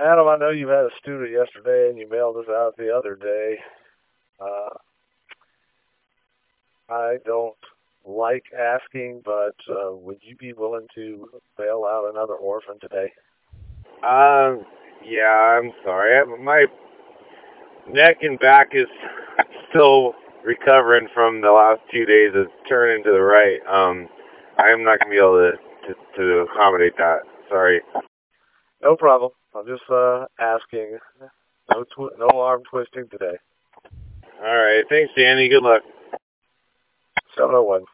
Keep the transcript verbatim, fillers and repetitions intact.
Adam, I know you had a student yesterday and you mailed us out the other day. Uh, I don't like asking, but uh, would you be willing to bail out another orphan today? Um, yeah, I'm sorry. I- My neck and back is still recovering from the last two days of turning to the right. Um, I'm not gonna be able to to, to accommodate that. Sorry. No problem. I'm just uh, asking. No, tw- no arm twisting today. All right. Thanks, Danny. Good luck. seven oh one.